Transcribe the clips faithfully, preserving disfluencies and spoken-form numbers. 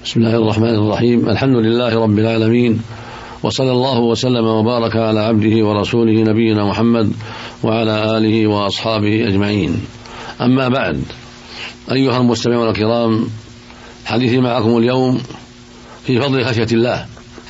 بسم الله الرحمن الرحيم. الحمد لله رب العالمين، وصلى الله وسلم وبارك على عبده ورسوله نبينا محمد وعلى آله وأصحابه أجمعين. أما بعد، أيها المستمعون الكرام، حديثي معكم اليوم في فضل خشية الله.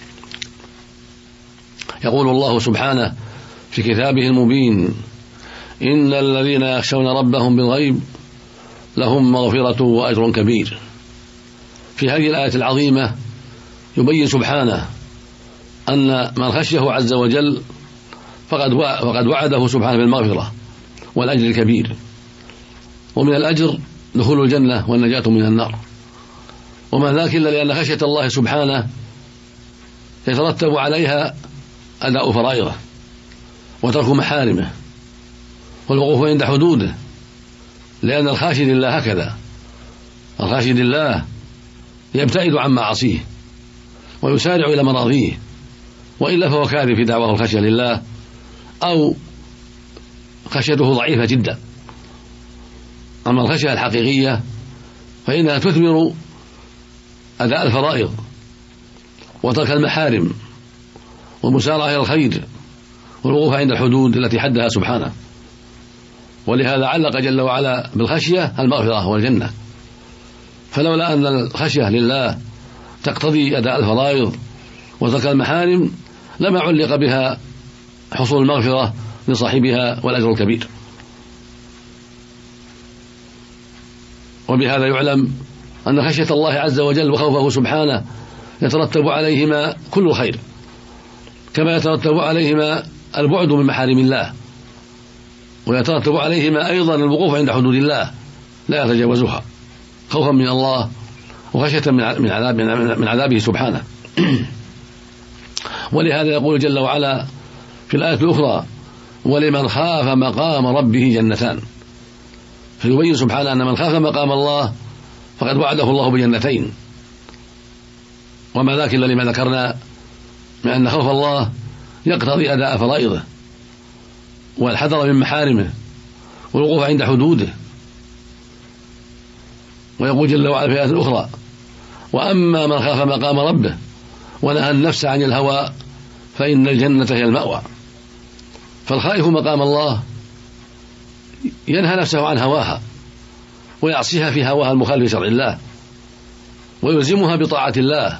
يقول الله سبحانه في كتابه المبين: إن الذين يخشون ربهم بالغيب لهم مغفرة وأجر كبير. في هذه الآية العظيمة يبين سبحانه أن من خشيه عز وجل فقد وعده سبحانه بالمغفرة والأجر الكبير، ومن الأجر دخول الجنة والنجاة من النار. وما ذاك إلا لأن خشية الله سبحانه يترتب عليها أداء فرائضه وترك محارمه والوقوف عند حدوده، لأن الخاشي لله هكذا، الخاشي لله يبتعد عن معاصيه ويسارع إلى مراضيه، وإلا فهو كاذب في دعواه الخشية لله، أو خشيته ضعيفة جدا. أما الخشية الحقيقية فإنها تثمر أداء الفرائض وترك المحارم والمسارعة إلى الخير والوقوف عند الحدود التي حدها سبحانه. ولهذا علق جل وعلا بالخشية المغفرة والجنة، فلولا أن الخشية لله تقتضي أداء الفرائض وترك المحارم لما علق بها حصول المغفرة لصاحبها والأجر الكبير. وبهذا يعلم أن خشية الله عز وجل وخوفه سبحانه يترتب عليهما كل خير، كما يترتب عليهما البعد من محارم الله، ويترتب عليهما أيضا الوقوف عند حدود الله لا يتجاوزها، خوفا من الله وخشية من عذاب من عذابه سبحانه. ولهذا يقول جل وعلا في الآية الأخرى: ولمن خاف مقام ربه جنتان. فيبين سبحانه أن من خاف مقام الله فقد وعده الله بجنتين، وما ذاك إلا لما ذكرنا من أن خوف الله يقتضي أداء فرائضه والحذر من محارمه والوقوف عند حدوده. ويقول جل وعلا في آية أخرى: وأما من خاف مقام ربه ونهى النفس عن الهوى فإن الجنة هي المأوى. فالخائف مقام الله ينهى نفسه عن هواها ويعصيها في هواها المخالف لشرع الله، ويلزمها بطاعة الله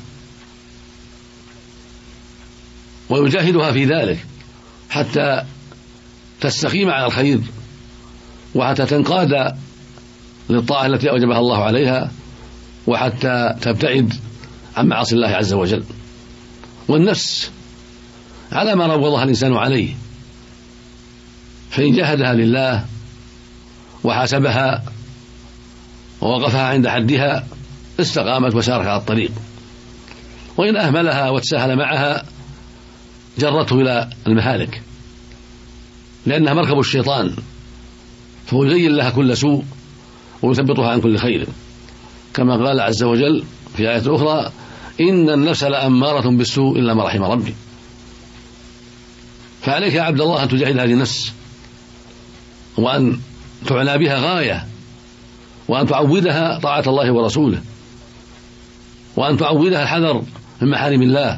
ويجاهدها في ذلك حتى تستقيم على الخير وحتى تنقاد للطاعة التي أوجبها الله عليها، وحتى تبتعد عن معاصي الله عز وجل. والنفس على ما روضها الإنسان عليه، فإن جاهدها لله وحاسبها ووقفها عند حدها استقامت وسارت على الطريق، وإن أهملها وتساهل معها جرته إلى المهالك، لأنها مركب الشيطان، فهو يزين لها كل سوء ويثبطها عن كل خير، كما قال عز وجل في آية أخرى: إن النفس لأمارة بالسوء إلا ما رحم ربي. فعليك يا عبد الله أن تجاهد هذه النفس، وأن تعنى بها غاية، وأن تعودها طاعة الله ورسوله، وأن تعودها الحذر من محارم الله،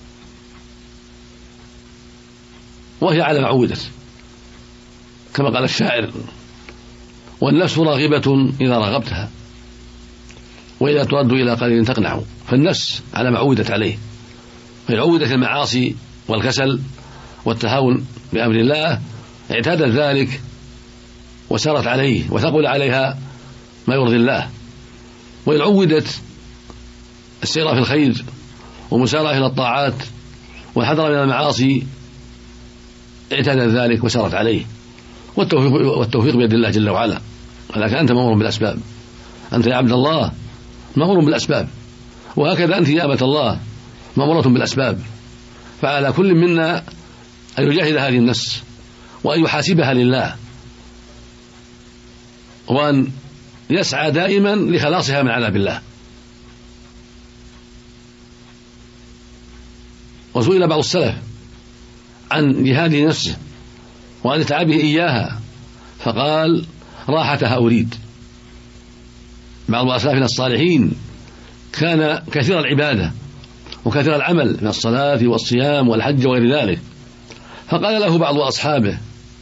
وهي على معودة، كما قال الشاعر: والنفس راغبة إذا رغبتها وإذا ترد إلى قليل تقنع. فالنفس على معودة عليه، فإن عودت المعاصي والكسل والتهاون بأمر الله اعتادت ذلك وسارت عليه وثقل عليها ما يرضي الله. وإن عودت السير في الخير ومسارعة إلى الطاعات والحذر من المعاصي اعتادت ذلك وسارت عليه. والتوفيق, والتوفيق بيد الله جل وعلا، ولكن أنت مأمور بالأسباب. أنت يا عبد الله مأمور بالأسباب، وهكذا أنت يا أمة الله مأمورة بالأسباب. فعلى كل منا أن يجاهد هذه النفس وأن يحاسبها لله، وأن يسعى دائما لخلاصها من عذاب الله. وسئل بعض السلف عن جهاد نفسه وعن تعبه إياها فقال: راحتها أريد. بعض أسلافنا الصالحين كان كثير العبادة وكثير العمل من الصلاة والصيام والحج وغير ذلك، فقال له بعض أصحابه: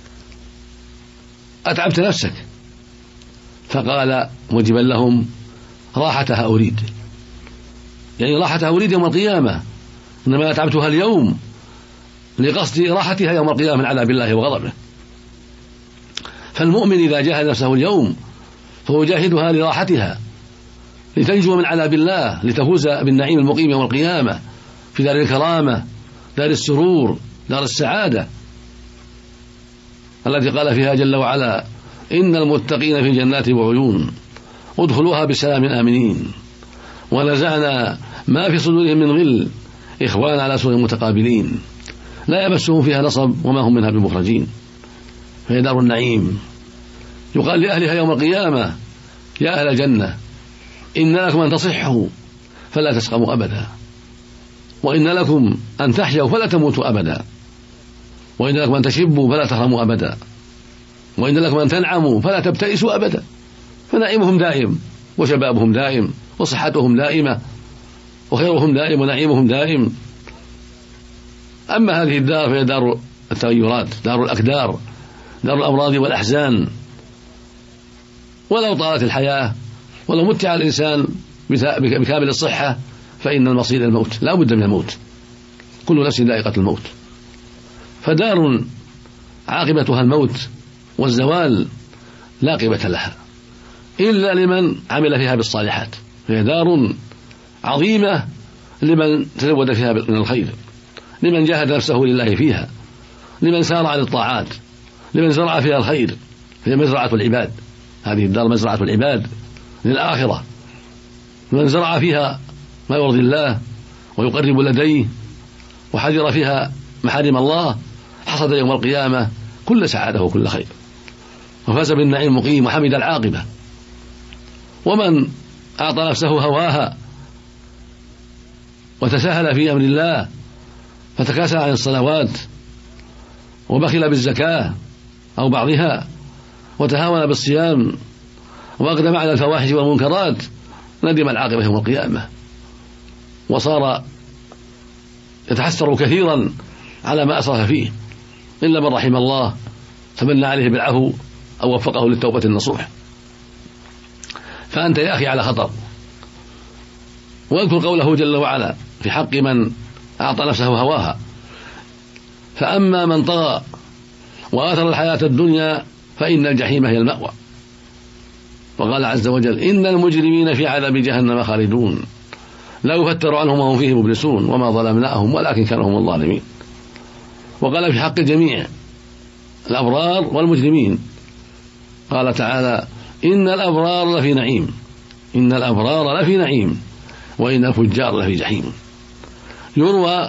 أتعبت نفسك؟ فقال مجيبا لهم: راحتها أريد، يعني راحتها أريد يوم القيامة، إنما أتعبتها اليوم لقصد راحتها يوم القيامة من عذاب الله وغضبه. فالمؤمن إذا جاهد نفسه اليوم فهو جاهدها لراحتها، لتنجو من عذاب الله، لتفوز بالنعيم المقيم يوم القيامة في دار الكرامة، دار السرور، دار السعادة التي قال فيها جل وعلا: إن المتقين في جنات وعيون ادخلوها بسلام آمنين ونزعنا ما في صدورهم من غل إخوانا على سرر متقابلين لا يمسهم فيها نصب وما هم منها بمخرجين. فهي دار النعيم. يقال لأهلها يوم القيامة: يا أهل الجنة إن لكم أن تصحوا فلا تسقموا أبدا، وإن لكم أن تحيوا فلا تموتوا أبدا، وإن لكم أن تشبوا فلا تهرموا أبدا، وإن لكم أن تنعموا فلا تبتئسوا أبدا. فنعيمهم دائم وشبابهم دائم وصحتهم دائمة وخيرهم دائم ونعيمهم دائم. أما هذه الدار فهي دار التغيرات، دار الأكدار، دار الأمراض والأحزان. ولو طالت الحياة ولو متع الإنسان بكامل الصحة فإن المصير الموت، لا بد من الموت، كل نفس ذائقة الموت. فدار عاقبتها الموت والزوال لا قيمة لها إلا لمن عمل فيها بالصالحات، فهي دار عظيمة لمن تزود فيها من الخير، لمن جاهد نفسه لله فيها، لمن سار على الطاعات، لمن زرع فيها الخير. هي مزرعة العباد، هذه الدار مزرعة العباد للآخرة، من زرع فيها ما يرضي الله ويقرب لديه وحذر فيها محارم الله حصد يوم القيامة كل سعادة وكل خير، وفاز بالنعيم المقيم وحمد العاقبة. ومن أعطى نفسه هواها وتساهل في أمر الله فتكاسل عن الصلوات وبخل بالزكاة أو بعضها وتهاون بالصيام وأقدم على الفواحش والمنكرات ندم العاقبة يوم القيامة، وصار يتحسر كثيرا على ما أسرف فيه، إلا من رحم الله فمن عليه بالعفو أو وفقه للتوبة النصوح. فأنت يا أخي على خطر. واذكر قوله جل وعلا في حق من أعطى نفسه هواها: فأما من طغى وآثر الحياة الدنيا فإن الجحيم هي المأوى. وقال عز وجل: إن المجرمين في عذاب جهنم خالدون لا يفتر عنهم وهم فيه مبلسون وما ظلمناهم ولكن كانوا هم الظالمين. وقال في حق الجميع الأبرار والمجرمين، قال تعالى: إن الأبرار لفي نعيم إن الأبرار لفي نعيم وإن الفجار لفي جحيم. يروى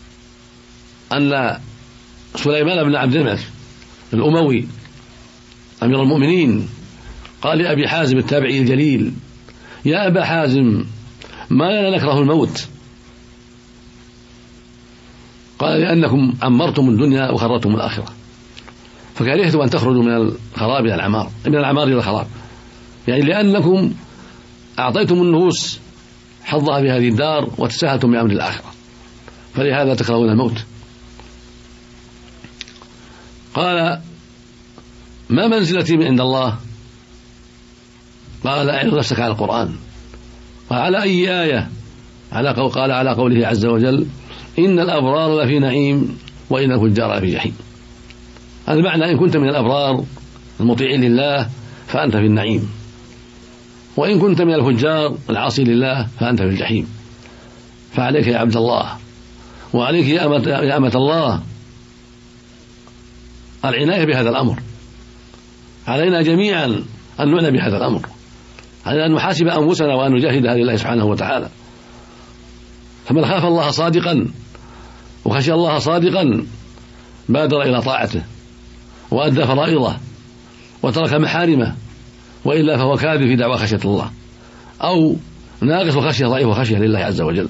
أن سليمان بن عبد الملك الأموي أمير المؤمنين قال لأبي حازم التابعي الجليل: يا أبا حازم ما لنا نكره الموت؟ قال: لأنكم عمرتم الدنيا وخرجتم الآخرة، فكرهت أن تخرجوا من الخراب إلى العمار، من العمار إلى الخراب، يعني لأنكم أعطيتم النفوس حظها في هذه الدار وتساهلتم بأمر الآخرة، فلهذا تكرهون الموت. قال: ما منزلتي من عند الله؟ قال: اعرض نفسك على القرآن. قال: على أي آية؟ على قول قال: على قوله عز وجل: إن الأبرار لفي نعيم وإن الفجار لفي جحيم. هذا معنى: إن كنت من الأبرار المطيعين لله فأنت في النعيم، وإن كنت من الفجار العاصي لله فأنت في الجحيم. فعليك يا عبد الله وعليك يا أمة, يا أمة الله العناية بهذا الأمر. علينا جميعا أن نعنى بهذا الأمر، علينا أن نحاسب أنفسنا وأن نجاهدها لله سبحانه وتعالى. فمن خاف الله صادقا وخشي الله صادقا بادر إلى طاعته وأدى فرائضه وترك محارمه، وإلا فهو كاذب في دعوى خشية الله، أو ناقص وخشية ضعيف وخشية لله عز وجل.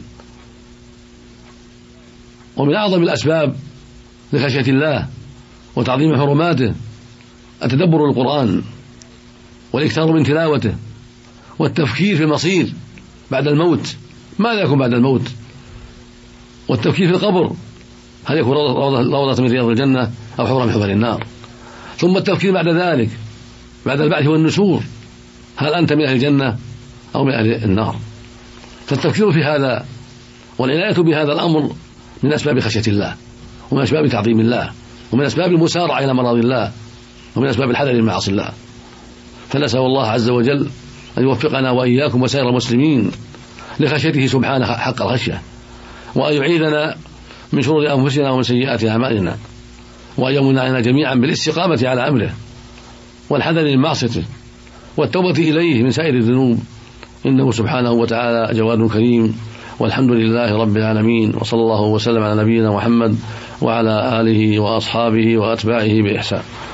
ومن أعظم الأسباب لخشية الله وتعظيم حرماته التدبر القرآن والإكثار من تلاوته والتفكير في المصير بعد الموت ماذا يكون بعد الموت؟ والتفكير في القبر هل يكون روضة من رياض الجنة أو حفرة من حفر النار؟ ثم التفكير بعد ذلك بعد البعث والنشور، هل أنت من أهل الجنة أو من أهل النار؟ فالتفكير في هذا والعناية بهذا الأمر من أسباب خشية الله، ومن أسباب تعظيم الله، ومن أسباب المسارعة إلى مرض الله، ومن أسباب الحذر من معاصي الله. فنسأل الله عز وجل أن يوفقنا وإياكم وسائر المسلمين لخشيته سبحانه حق الخشية، وأن يعيذنا من شرور أنفسنا ومن سيئات أعمالنا، وأن يمنعنا جميعا بالاستقامة على أمره والحذر من معصيته والتوبة إليه من سائر الذنوب، إنه سبحانه وتعالى جواد كريم. والحمد لله رب العالمين، وصلى الله وسلم على نبينا محمد وعلى آله وأصحابه وأتباعه بإحسان.